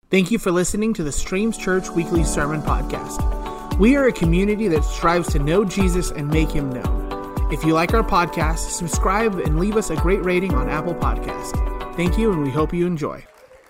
Thank you for listening to the Streams Church Weekly Sermon Podcast. We are a community that strives to know Jesus and make him known. If you like our podcast, subscribe and leave us a great rating on Apple Podcasts. Thank you, and we hope you enjoy.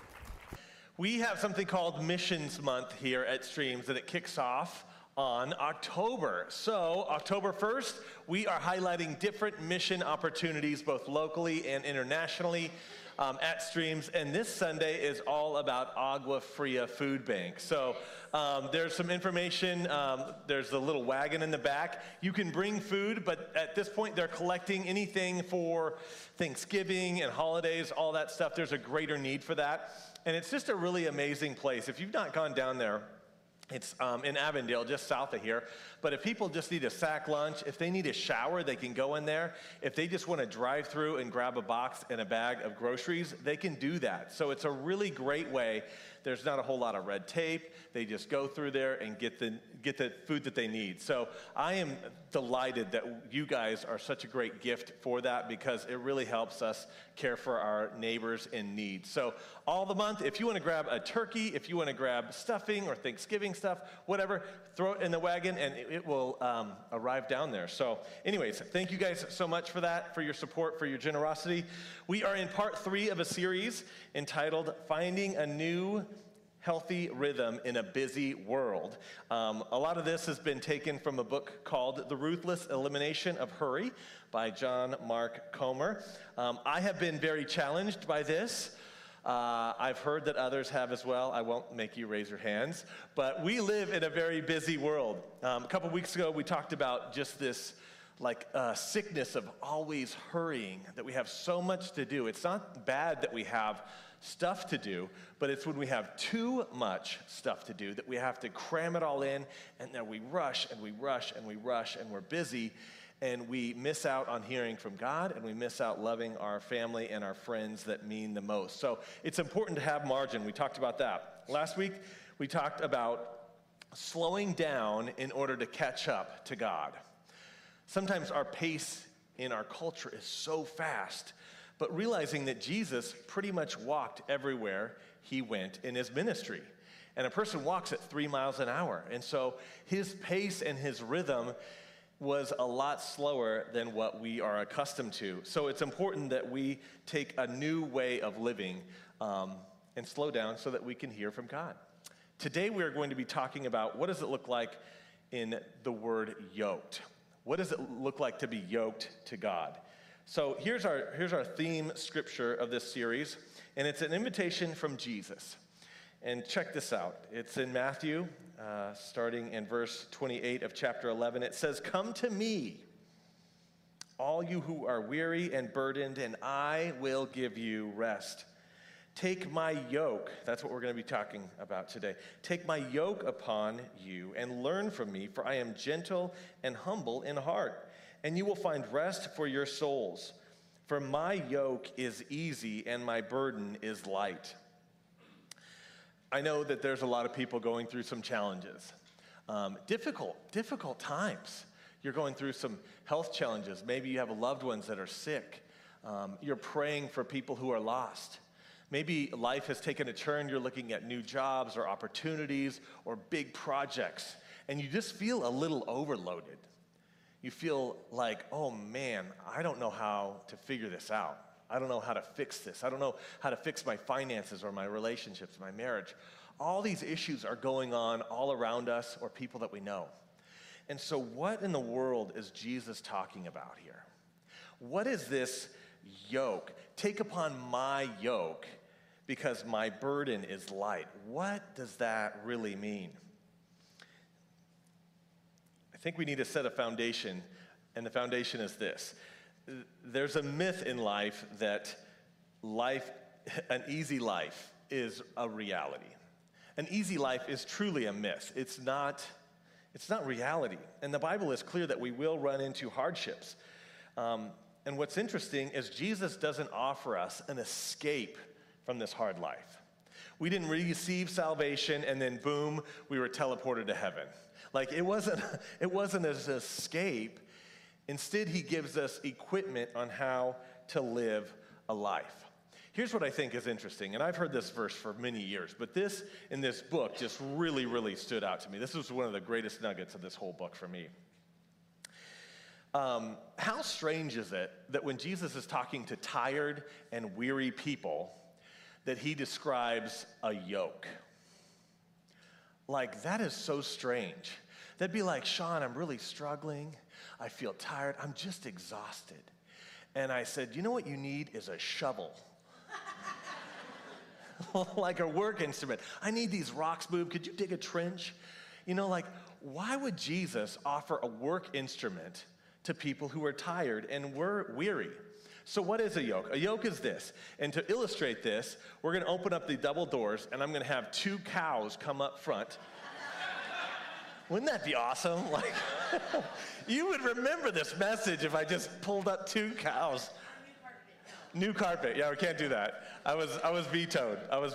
We have something called Missions Month here at Streams, and it kicks off on October. So, October 1st, we are highlighting different mission opportunities, both locally and internationally, at Streams, and this Sunday is all about Agua Fria Food Bank. So there's some information, there's the little wagon in the back. You can bring food, but at this point they're collecting anything for Thanksgiving and holidays, all that stuff. There's a greater need for that, and it's just a really amazing place. If you've not gone down there, it's in Avondale, just south of here. But if people just need a sack lunch, if they need a shower, they can go in there. If they just want to drive through and grab a box and a bag of groceries, they can do that. So it's a really great way. There's not a whole lot of red tape. They just go through there and get the food that they need. So I am delighted that you guys are such a great gift for that, because it really helps us care for our neighbors in need. So all the month, if you want to grab a turkey, if you want to grab stuffing or Thanksgiving stuff, whatever, throw it in the wagon and it will arrive down there. So anyways, thank you guys so much for that, for your support, for your generosity. We are in part 3 of a series entitled Finding a New Healthy Rhythm in a Busy World. A lot of this has been taken from a book called The Ruthless Elimination of Hurry by John Mark Comer. I have been very challenged by this. I've heard that others have as well. I won't make you raise your hands, but we live in a very busy world. A couple weeks ago, we talked about just this sickness of always hurrying, that we have so much to do. It's not bad that we have stuff to do, but it's when we have too much stuff to do that we have to cram it all in, and then we rush and we rush and we rush and we're busy, and we miss out on hearing from God, and we miss out loving our family and our friends that mean the most. So it's important to have margin. We talked about that. Last week, we talked about slowing down in order to catch up to God. Sometimes our pace in our culture is so fast, but realizing that Jesus pretty much walked everywhere he went in his ministry. And a person walks at 3 miles an hour. And so his pace and his rhythm was a lot slower than what we are accustomed to. So it's important that we take a new way of living and slow down so that we can hear from God. Today we are going to be talking about what does it look like in the word yoked. What does it look like to be yoked to God? So here's our theme scripture of this series, and it's an invitation from Jesus. And check this out. It's in Matthew, starting in verse 28 of chapter 11. It says, "Come to me, all you who are weary and burdened, and I will give you rest. Take my yoke." That's what we're going to be talking about today. "Take my yoke upon you and learn from me, for I am gentle and humble in heart, and you will find rest for your souls. For my yoke is easy and my burden is light." I know that there's a lot of people going through some challenges, difficult times. You're going through some health challenges. Maybe you have loved ones that are sick. You're praying for people who are lost. Maybe life has taken a turn. You're looking at new jobs or opportunities or big projects, and you just feel a little overloaded. You feel like, oh man, I don't know how to figure this out. I don't know how to fix this. I don't know how to fix my finances or my relationships, my marriage. All these issues are going on all around us or people that we know. And so what in the world is Jesus talking about here? What is this yoke? "Take upon my yoke because my burden is light." What does that really mean? I think we need to set a foundation, and the foundation is this. There's a myth in life that an easy life is a reality. An easy life is truly a myth. It's not reality. And the Bible is clear that we will run into hardships. And what's interesting is Jesus doesn't offer us an escape from this hard life. We didn't receive salvation and then boom, we were teleported to heaven. It wasn't an escape. Instead, he gives us equipment on how to live a life. Here's what I think is interesting, and I've heard this verse for many years, but this in this book just really, really stood out to me. This was one of the greatest nuggets of this whole book for me. How strange is it that when Jesus is talking to tired and weary people, that he describes a yoke? Like, that is so strange. That'd be like, Sean, I'm really struggling. I feel tired. I'm just exhausted. And I said, you know what you need is a shovel. Like a work instrument. I need these rocks moved. Could you dig a trench? You know, like, why would Jesus offer a work instrument to people who are tired and weary? So what is a yoke? A yoke is this. And to illustrate this, we're going to open up the double doors, and I'm going to have 2 cows come up front. Wouldn't that be awesome? Like, you would remember this message if I just pulled up 2 cows. New carpet. Yeah, we can't do that. I was vetoed.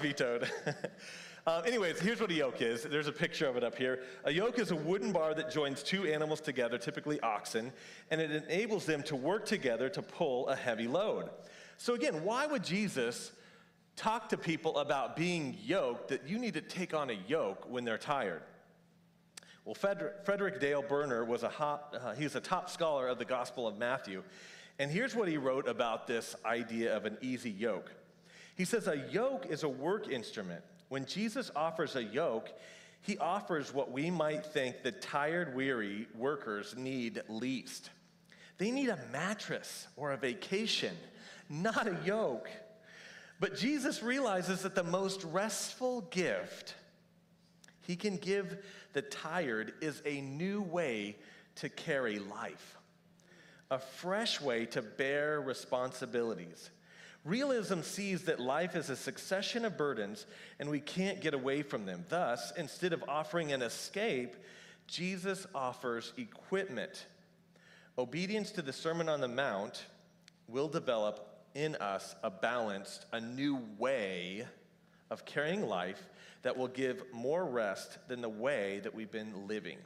Anyways, here's what a yoke is. There's a picture of it up here. A yoke is a wooden bar that joins 2 animals together, typically oxen, and it enables them to work together to pull a heavy load. So again, why would Jesus talk to people about being yoked, that you need to take on a yoke when they're tired? Well, Frederick Dale Berner was he's a top scholar of the Gospel of Matthew, and here's what he wrote about this idea of an easy yoke. He says, a yoke is a work instrument. When Jesus offers a yoke, he offers what we might think the tired, weary workers need least. They need a mattress or a vacation, not a yoke. But Jesus realizes that the most restful gift he can give the tired is a new way to carry life, a fresh way to bear responsibilities. Realism sees that life is a succession of burdens and we can't get away from them. Thus, instead of offering an escape, Jesus offers equipment. Obedience to the Sermon on the Mount will develop in us a new way of carrying life that will give more rest than the way that we've been living.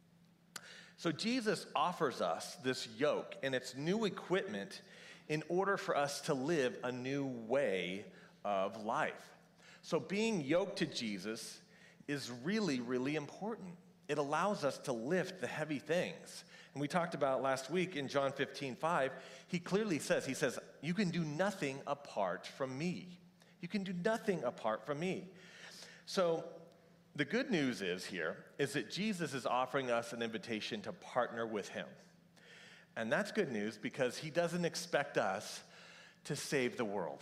So Jesus offers us this yoke and its new equipment in order for us to live a new way of life. So being yoked to Jesus is really, really important. It allows us to lift the heavy things. And we talked about last week in John 15:5, he clearly says, you can do nothing apart from me. You can do nothing apart from me. So the good news is that Jesus is offering us an invitation to partner with him. And that's good news because he doesn't expect us to save the world.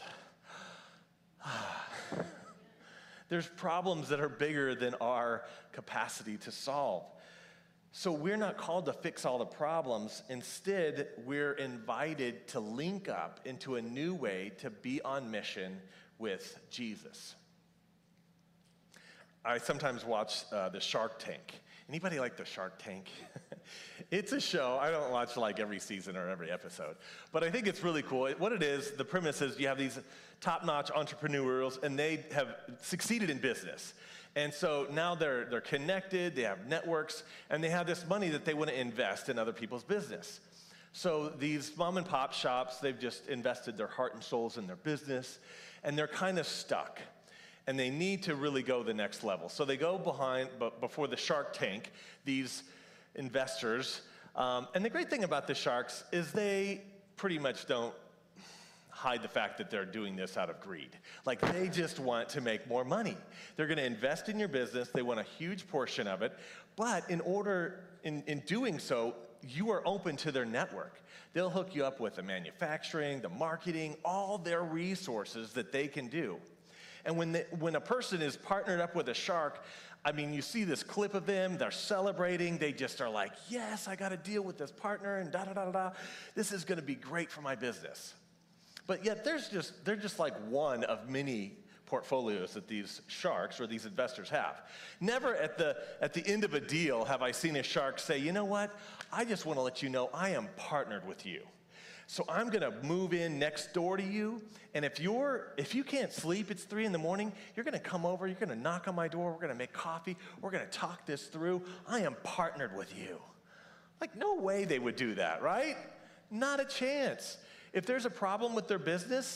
There's problems that are bigger than our capacity to solve. So we're not called to fix all the problems. Instead, we're invited to link up into a new way to be on mission with Jesus. I sometimes watch the Shark Tank. Anybody like the Shark Tank? It's a show. I don't watch like every season or every episode, but I think it's really cool. What it is, the premise is you have these top-notch entrepreneurs, and they have succeeded in business. And so now they're connected, they have networks, and they have this money that they want to invest in other people's business. So these mom and pop shops, they've just invested their heart and souls in their business, and they're kind of stuck. And they need to really go the next level. So they go before the Shark Tank, these investors. And the great thing about the sharks is they pretty much don't hide the fact that they're doing this out of greed. Like, they just want to make more money. They're going to invest in your business. They want a huge portion of it. But in doing so, you are open to their network. They'll hook you up with the manufacturing, the marketing, all their resources that they can do. And when a person is partnered up with a shark, I mean, you see this clip of them, they're celebrating, they just are like, yes, I got to deal with this partner, and da-da-da-da-da. This is going to be great for my business. But yet they're just like one of many portfolios that these sharks or these investors have. Never at the end of a deal have I seen a shark say, you know what, I just want to let you know I am partnered with you. So I'm going to move in next door to you, and if you can't sleep, it's 3 a.m, you're going to come over, you're going to knock on my door, we're going to make coffee, we're going to talk this through. I am partnered with you. Like, no way they would do that, right? Not a chance. If there's a problem with their business,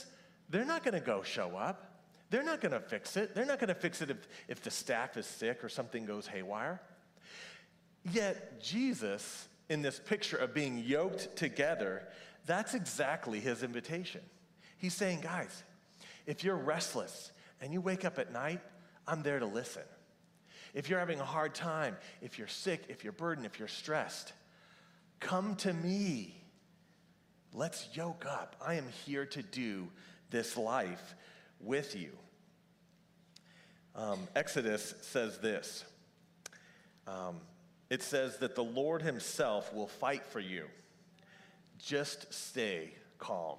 they're not going to go show up. They're not going to fix it. They're not going to fix it if the staff is sick or something goes haywire. Yet Jesus, in this picture of being yoked together, that's exactly his invitation. He's saying, guys, if you're restless and you wake up at night, I'm there to listen. If you're having a hard time, if you're sick, if you're burdened, if you're stressed, come to me. Let's yoke up. I am here to do this life with you. Exodus says this. It says that the Lord himself will fight for you. Just stay calm.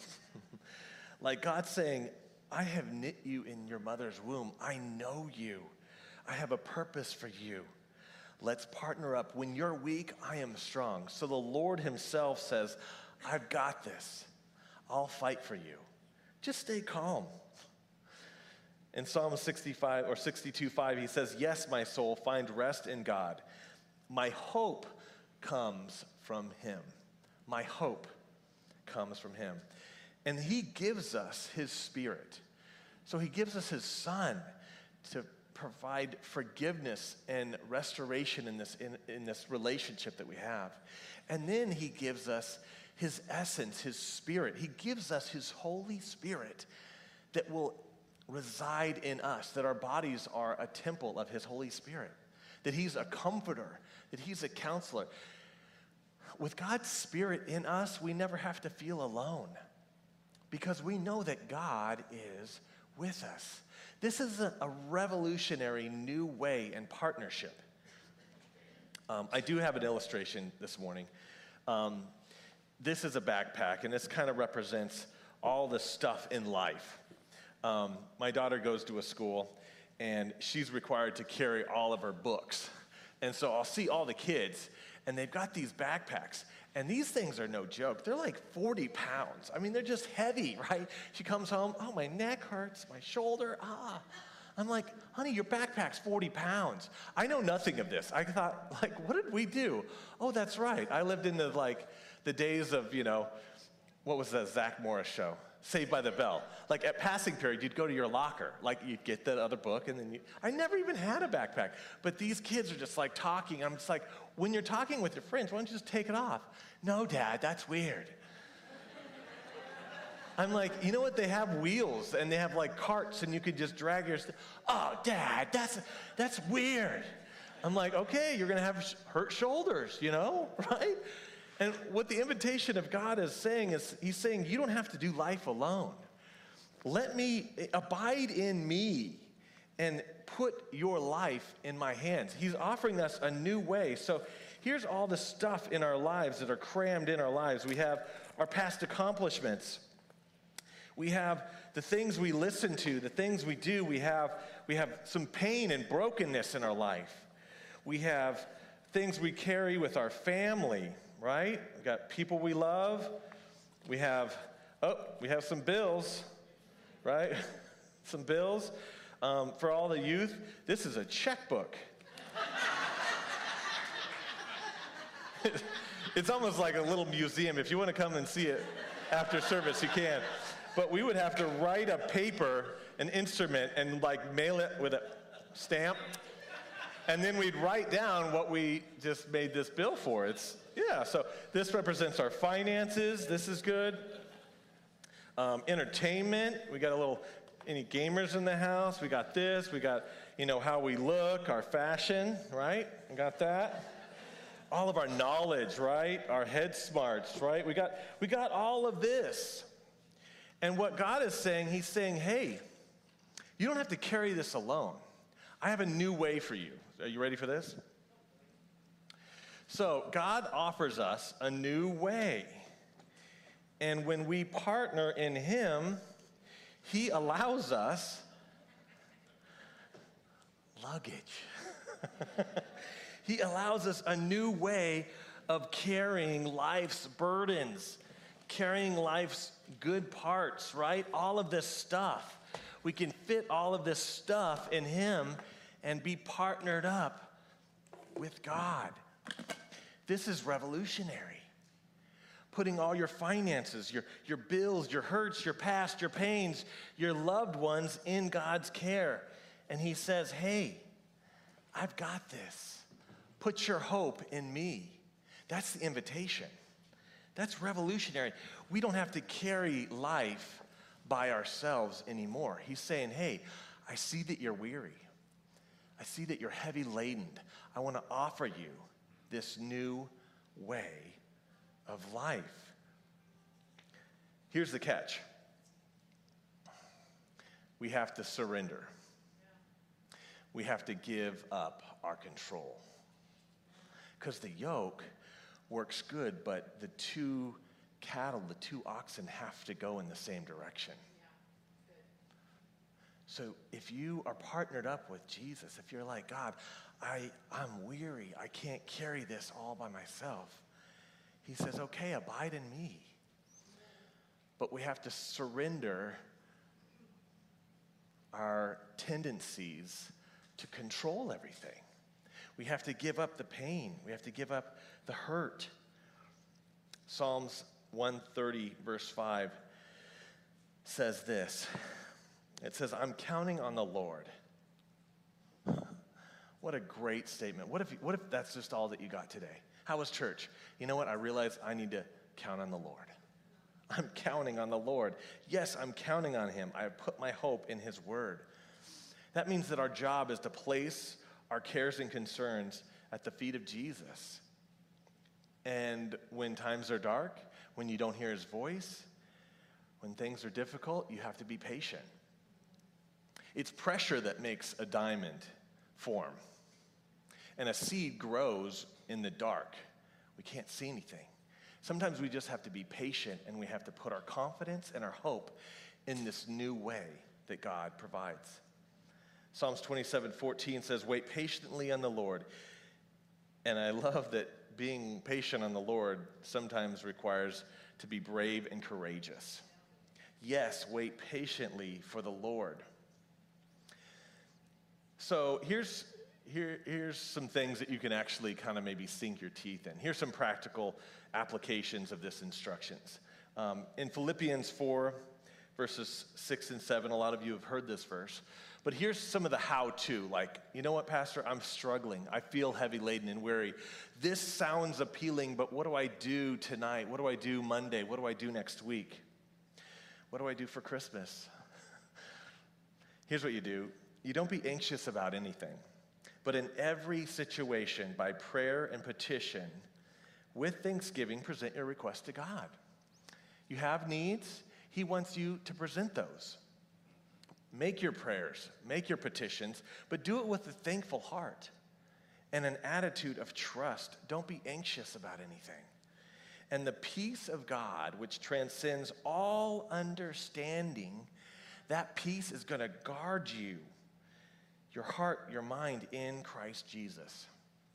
Like God's saying, I have knit you in your mother's womb. I know you. I have a purpose for you. Let's partner up. When you're weak, I am strong. So the Lord himself says, I've got this. I'll fight for you. Just stay calm. In Psalm 65 or 62:5, he says, yes, my soul, find rest in God. My hope comes from him. My hope comes from him. And he gives us his Spirit. So he gives us his Son to provide forgiveness and restoration in this relationship that we have. And then he gives us his essence, his Spirit. He gives us his Holy Spirit that will reside in us, that our bodies are a temple of his Holy Spirit, that he's a comforter, that he's a counselor. With God's Spirit in us, we never have to feel alone because we know that God is with us. This is a revolutionary new way in partnership. I do have an illustration this morning. This is a backpack, and this kind of represents all the stuff in life. My daughter goes to a school, and she's required to carry all of her books. And so I'll see all the kids, and they've got these backpacks. And these things are no joke. They're like 40 pounds. I mean, they're just heavy, right? She comes home, oh, my neck hurts, my shoulder, I'm like, honey, your backpack's 40 pounds. I know nothing of this. I thought, like, what did we do? Oh, that's right. I lived in the days of, what was that Zach Morris show? Saved by the Bell. Like at passing period, you'd go to your locker. Like you'd get that other book and then I never even had a backpack. But these kids are just like talking. I'm just like, when you're talking with your friends, why don't you just take it off? No, Dad, that's weird. I'm like, you know what? They have wheels and they have like carts and you could just drag your stuff. Oh, Dad, that's weird. I'm like, okay, you're going to have hurt shoulders, right? And what the invitation of God is saying is, he's saying, you don't have to do life alone. Let me abide in me and put your life in my hands. He's offering us a new way. So here's all the stuff in our lives that are crammed in our lives. We have our past accomplishments. We have the things we listen to, the things we do. We have some pain and brokenness in our life. We have things we carry with our family, right? We got people we love. We have some bills, right? Some bills. For all the youth, this is a checkbook. It's almost like a little museum. If you want to come and see it after service, you can. But we would have to write a paper, an instrument, and mail it with a stamp. And then we'd write down what we just made this bill for. So this represents our finances. This is good. Entertainment. We got any gamers in the house? We got this. We got, how we look, our fashion, right? We got that. All of our knowledge, right? Our head smarts, right? We got all of this. And what God is saying, he's saying, hey, you don't have to carry this alone. I have a new way for you. Are you ready for this? So God offers us a new way. And when we partner in him, he allows us luggage. He allows us a new way of carrying life's burdens, carrying life's good parts, right? All of this stuff. We can fit all of this stuff in him and be partnered up with God. This is revolutionary. putting all your finances, your bills, your hurts, your past, your pains, your loved ones in God's care. And he says, hey, I've got this. Put your hope in me. That's the invitation. That's revolutionary. We don't have to carry life by ourselves anymore. He's saying, hey, I see that you're weary. I see that you're heavy laden. I want to offer you this new way of life. Here's the catch. We have to surrender. We have to give up our control. Because the yoke works good, but the two cattle, the two oxen have to go in the same direction. So if you are partnered up with Jesus, if you're like, God, I'm weary, I can't carry this all by myself, he says, okay, abide in me. But we have to surrender our tendencies to control everything. We have to give up the pain. We have to give up the hurt. Psalms 130, verse 5 says this. It says, I'm counting on the Lord. What a great statement. What if that's just all that you got today? How was church? You know what? I realized I need to count on the Lord. I'm counting on the Lord. Yes, I'm counting on him. I have put my hope in his word. That means that our job is to place our cares and concerns at the feet of Jesus. And when times are dark, when you don't hear his voice, when things are difficult, you have to be patient. It's pressure that makes a diamond form. And a seed grows in the dark. We can't see anything. Sometimes we just have to be patient, and we have to put our confidence and our hope in this new way that God provides. Psalms 27:14 says, wait patiently on the Lord. And I love that being patient on the Lord sometimes requires to be brave and courageous. Yes, wait patiently for the Lord. So here's some things that you can actually kind of maybe sink your teeth in. Here's some practical applications of this instructions. In Philippians 4, verses 6 and 7, a lot of you have heard this verse. But here's some of the how-to, like, you know what, Pastor? I'm struggling. I feel heavy laden and weary. This sounds appealing, but what do I do tonight? What do I do Monday? What do I do next week? What do I do for Christmas? Here's what you do. You don't be anxious about anything, but in every situation, by prayer and petition, with thanksgiving, present your request to God. You have needs. He wants you to present those. Make your prayers, make your petitions, but do it with a thankful heart and an attitude of trust. Don't be anxious about anything. And the peace of God, which transcends all understanding, that peace is going to guard you, your heart, your mind in Christ Jesus.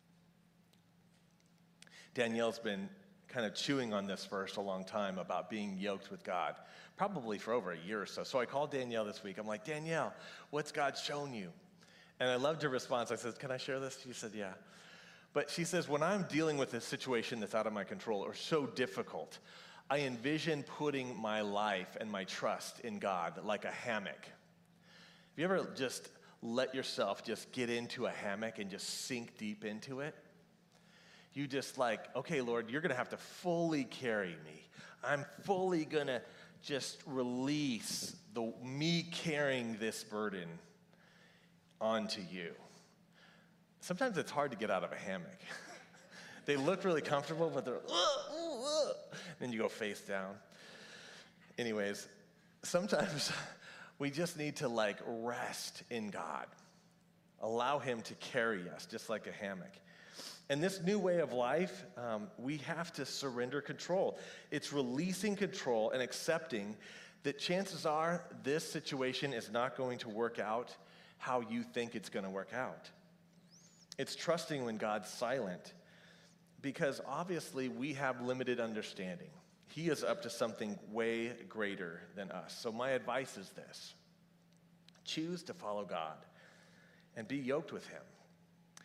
Danielle's been kind of chewing on this verse a long time about being yoked with God, probably for over a year or so. So I called Danielle this week. I'm like, Danielle, what's God shown you? And I loved her response. I said, can I share this? She said, yeah. But she says, when I'm dealing with a situation that's out of my control or so difficult, I envision putting my life and my trust in God like a hammock. Have you ever just let yourself just get into a hammock and just sink deep into it? You just like, okay, Lord, you're going to have to fully carry me. I'm fully going to just release me carrying this burden onto you. Sometimes it's hard to get out of a hammock. They look really comfortable, but they're, then you go face down. Anyways, sometimes we just need to like rest in God. Allow him to carry us just like a hammock. And this new way of life, we have to surrender control. It's releasing control and accepting that chances are this situation is not going to work out how you think it's going to work out. It's trusting when God's silent, because obviously we have limited understanding. He is up to something way greater than us. So my advice is this: choose to follow God and be yoked with him.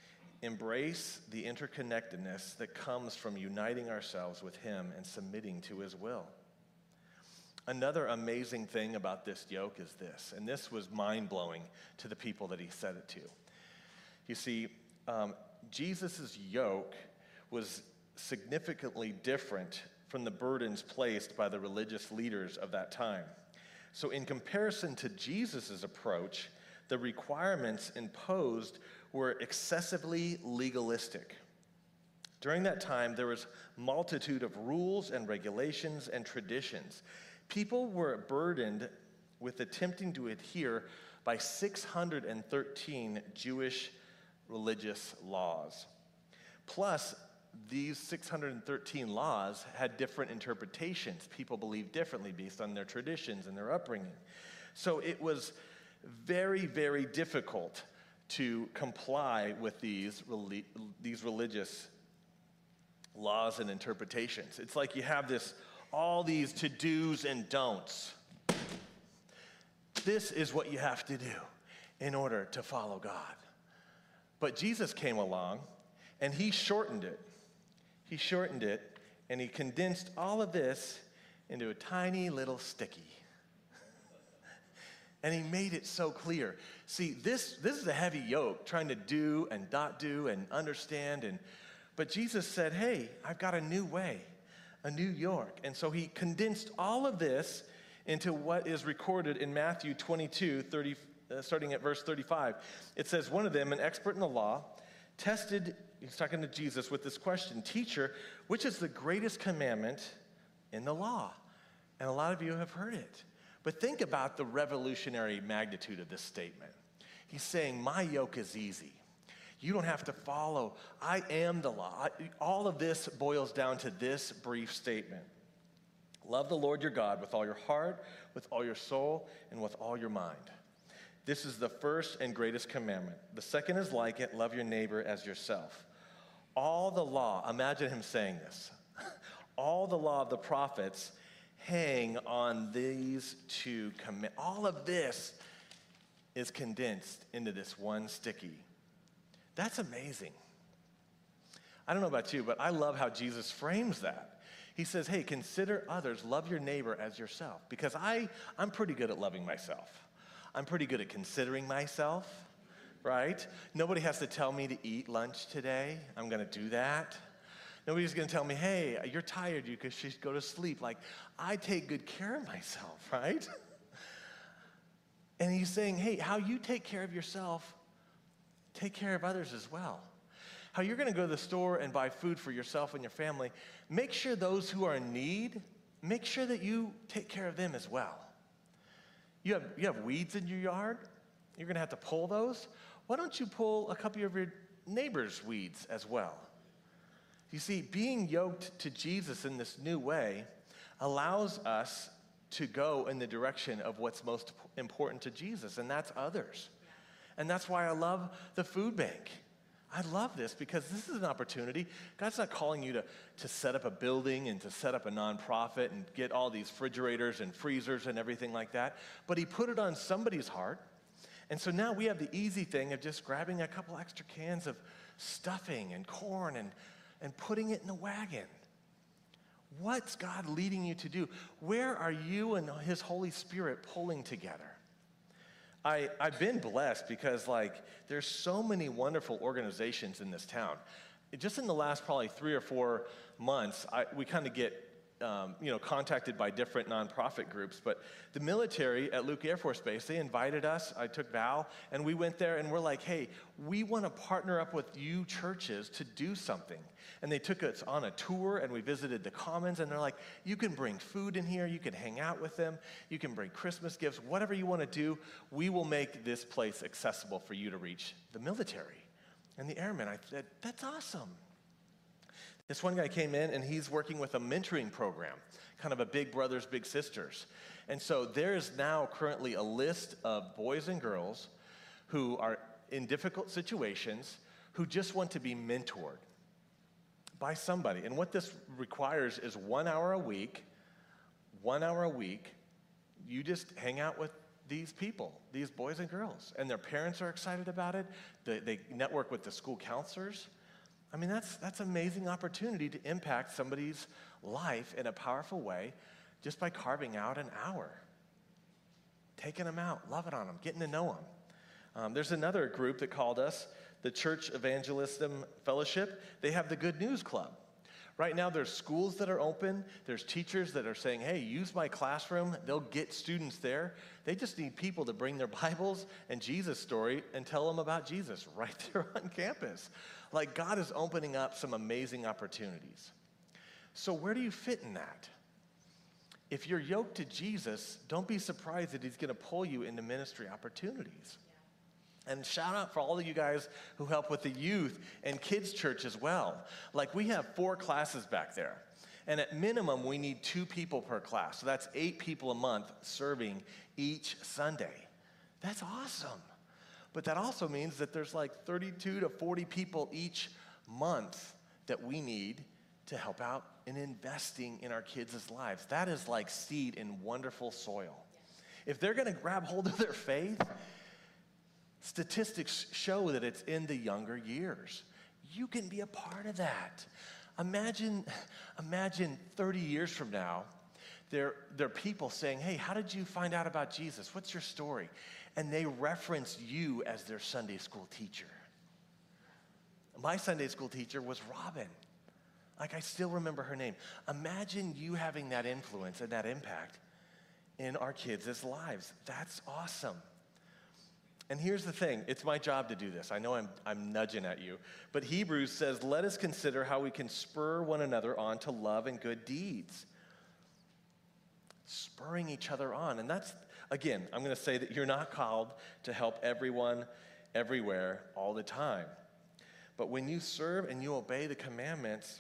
embrace the interconnectedness that comes from uniting ourselves with him and submitting to his will. Another amazing thing about this yoke is this, and this was mind-blowing to the people that he said it to. You see, Jesus' yoke was significantly different from the burdens placed by the religious leaders of that time. So in comparison to Jesus' approach, the requirements imposed were excessively legalistic. During that time, there was a multitude of rules and regulations and traditions. People were burdened with attempting to adhere by 613 Jewish religious laws. Plus, these 613 laws had different interpretations. People believed differently based on their traditions and their upbringing. So it was very, very difficult to comply with these religious laws and interpretations. It's like you have all these to-dos and don'ts. This is what you have to do in order to follow God. But Jesus came along, and he shortened it. He shortened it, and he condensed all of this into a tiny little sticky. And he made it so clear. See, this is a heavy yoke, trying to do and not do and understand. But Jesus said, hey, I've got a new way, a new yoke. And so he condensed all of this into what is recorded in Matthew 22, starting at verse 35. It says, one of them, an expert in the law, tested, he's talking to Jesus with this question, teacher, which is the greatest commandment in the law? And a lot of you have heard it. But think about the revolutionary magnitude of this statement. He's saying, my yoke is easy. You don't have to follow. I am the law. All of this boils down to this brief statement. Love the Lord your God with all your heart, with all your soul, and with all your mind. This is the first and greatest commandment. The second is like it, love your neighbor as yourself. All the law, imagine him saying this, all the law of the prophets hang on these two commandments. All of this is condensed into this one sticky. That's amazing. I don't know about you, but I love how Jesus frames that. He says, hey, consider others, love your neighbor as yourself. Because I'm pretty good at loving myself. I'm pretty good at considering myself, right? Nobody has to tell me to eat lunch today. I'm going to do that. Nobody's going to tell me, hey, you're tired, you should go to sleep. Like, I take good care of myself, right? And he's saying, hey, how you take care of yourself, take care of others as well. How you're going to go to the store and buy food for yourself and your family, make sure those who are in need, make sure that you take care of them as well. You have weeds in your yard, you're going to have to pull those. Why don't you pull a couple of your neighbor's weeds as well? You see, being yoked to Jesus in this new way allows us to go in the direction of what's most important to Jesus, and that's others. And that's why I love the food bank. I love this because this is an opportunity. God's not calling you to set up a building and to set up a nonprofit and get all these refrigerators and freezers and everything like that, but he put it on somebody's heart. And so now we have the easy thing of just grabbing a couple extra cans of stuffing and corn and putting it in the wagon. What's God leading you to do? Where are you and his Holy Spirit pulling together? I've been blessed because there's so many wonderful organizations in this town. Just in the last probably 3 or 4 months, we kind of get contacted by different nonprofit groups. But the military at Luke Air Force Base, they invited us. I took Val, and we went there, and we're like, hey, we want to partner up with you churches to do something. And they took us on a tour, and we visited the Commons, and they're like, you can bring food in here, you can hang out with them, you can bring Christmas gifts, whatever you want to do, we will make this place accessible for you to reach the military and the airmen. I said, that's awesome. This one guy came in, and he's working with a mentoring program, kind of a big brothers, big sisters. And so there's now currently a list of boys and girls who are in difficult situations who just want to be mentored by somebody. And what this requires is 1 hour a week, 1 hour a week. You just hang out with these people, these boys and girls, and their parents are excited about it. They network with the school counselors. I mean, that's an amazing opportunity to impact somebody's life in a powerful way just by carving out an hour, taking them out, loving on them, getting to know them. There's another group that called us the Church Evangelism Fellowship. They have the Good News Club. Right now, there's schools that are open. There's teachers that are saying, hey, use my classroom. They'll get students there. They just need people to bring their Bibles and Jesus story and tell them about Jesus right there on campus. Like, God is opening up some amazing opportunities. So where do you fit in that? If you're yoked to Jesus, don't be surprised that he's going to pull you into ministry opportunities. And shout out for all of you guys who help with the youth and kids church as well. Like, we have 4 classes back there. And at minimum, we need 2 people per class. So that's 8 people a month serving each Sunday. That's awesome. But that also means that there's like 32 to 40 people each month that we need to help out in investing in our kids' lives. That is like seed in wonderful soil. If they're going to grab hold of their faith, statistics show that it's in the younger years. You can be a part of that. Imagine 30 years from now, there are people saying, hey, how did you find out about Jesus? What's your story? And they reference you as their Sunday school teacher. My Sunday school teacher was Robin. Like, I still remember her name. Imagine you having that influence and that impact in our kids' lives. That's awesome. And here's the thing, it's my job to do this. I know I'm nudging at you, but Hebrews says, let us consider how we can spur one another on to love and good deeds. Spurring each other on. And that's, again, I'm going to say that you're not called to help everyone, everywhere, all the time. But when you serve and you obey the commandments,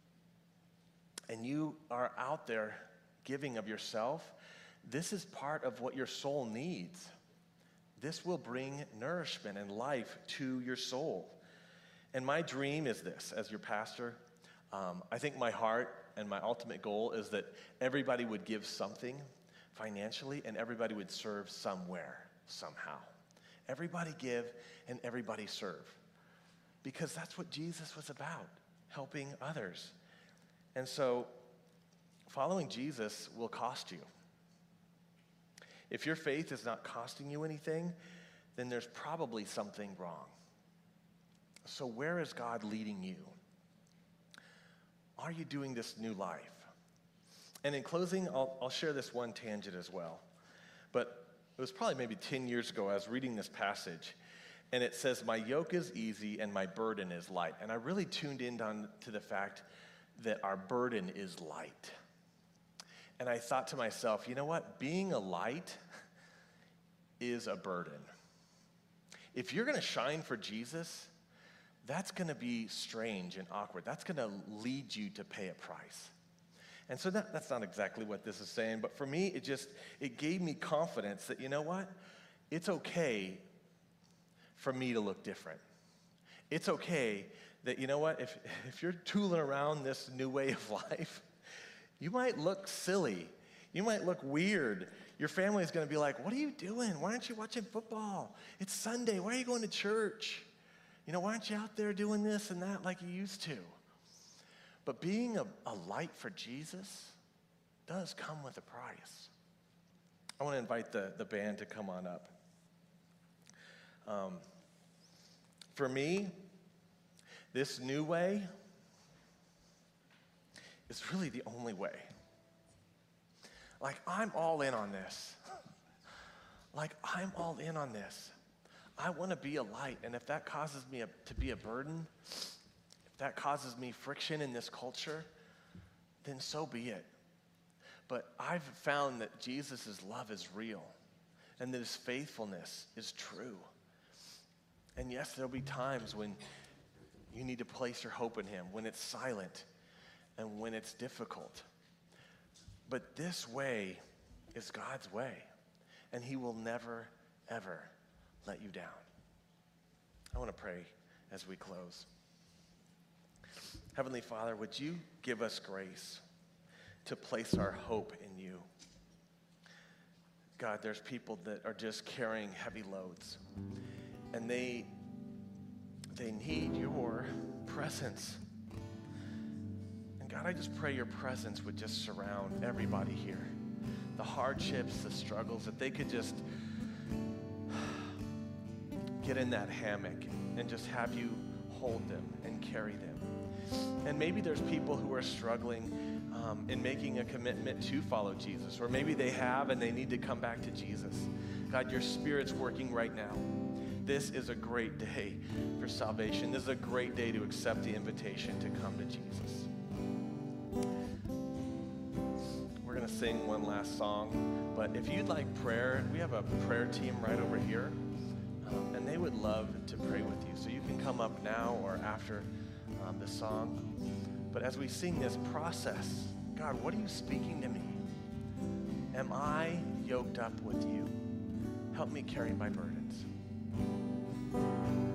and you are out there giving of yourself, this is part of what your soul needs. This will bring nourishment and life to your soul. And my dream is this, as your pastor, I think my heart and my ultimate goal is that everybody would give something financially and everybody would serve somewhere, somehow. Everybody give and everybody serve. Because that's what Jesus was about, helping others. And so, following Jesus will cost you. If your faith is not costing you anything, then there's probably something wrong. So where is God leading you? Are you doing this new life? And in closing, I'll share this one tangent as well. But it was probably maybe 10 years ago, I was reading this passage, and it says, my yoke is easy and my burden is light. And I really tuned in to the fact that our burden is light. And I thought to myself, you know what? Being a light is a burden. If you're going to shine for Jesus, that's going to be strange and awkward. That's going to lead you to pay a price. And so that's not exactly what this is saying, but for me, it gave me confidence that, you know what? It's okay for me to look different. It's okay that, you know what? If you're tooling around this new way of life, you might look silly. You might look weird. Your family is going to be like, what are you doing? Why aren't you watching football? It's Sunday. Why are you going to church? You know, why aren't you out there doing this and that like you used to? But being a light for Jesus does come with a price. I want to invite the band to come on up. For me, this new way is really the only way. Like, I'm all in on this. I'm all in on this. I want to be a light, and if that causes me to be a burden, if that causes me friction in this culture, then so be it. But I've found that Jesus' love is real, and that his faithfulness is true. And yes, there'll be times when you need to place your hope in him, when it's silent and when it's difficult. But this way is God's way, and he will never, ever let you down. I want to pray as we close. Heavenly Father, would you give us grace to place our hope in you? God, there's people that are just carrying heavy loads, and they need your presence. And God, I just pray your presence would just surround everybody here. The hardships, the struggles, that they could just get in that hammock and just have you hold them and carry them. And maybe there's people who are struggling in making a commitment to follow Jesus, or maybe they have and they need to come back to Jesus. God, your Spirit's working right now. This is a great day for salvation. This is a great day to accept the invitation to come to Jesus. We're going to sing one last song, but if you'd like prayer, we have a prayer team right over here, and they would love to pray with you. So you can come up now or after the song. But as we sing this process, God, what are you speaking to me? Am I yoked up with you? Help me carry my burdens.